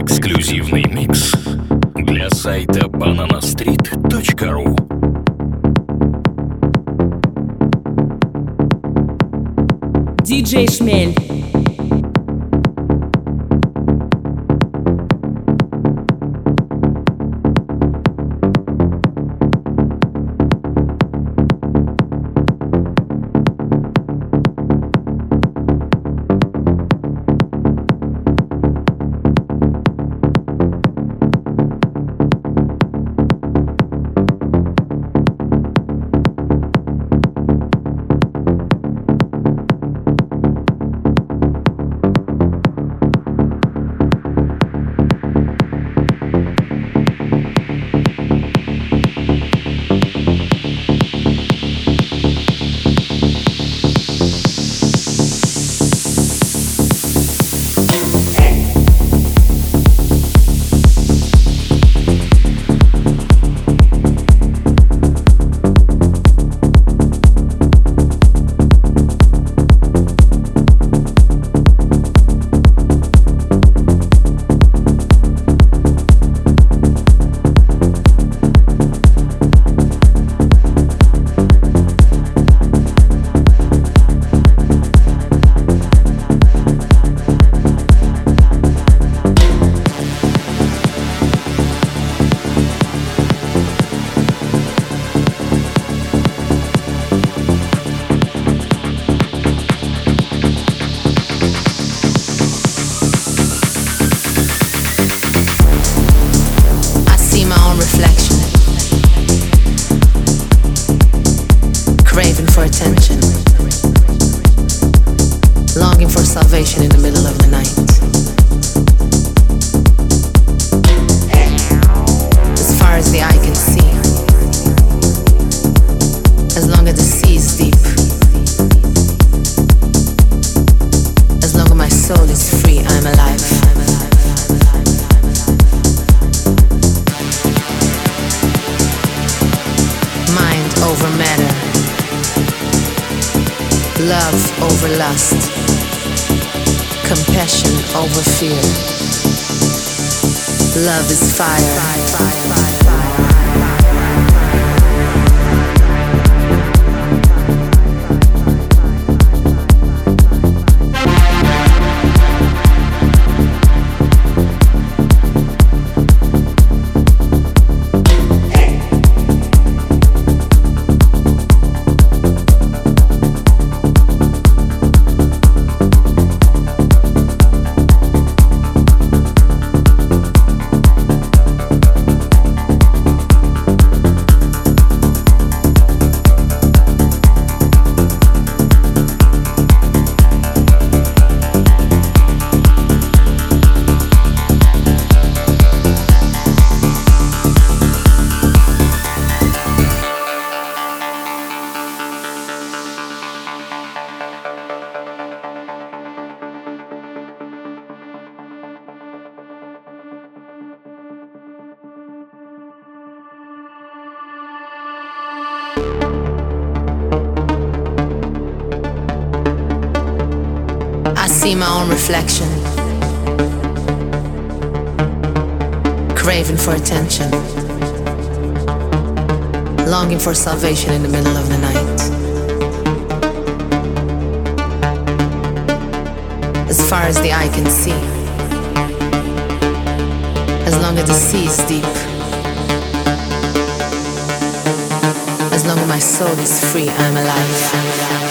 Эксклюзивный микс для сайта bananastreet.ru. DJ Шмель. In the middle of the night. As far as the eye can see, as long as the sea is deep, as long as my soul is free, I'm alive. Mind over matter, love over lust, compassion over fear. Love is fire. I see my own reflection, craving for attention, longing for salvation in the middle of the night. As far as the eye can see, as long as the sea is deep, as long as my soul is free, I'm alive.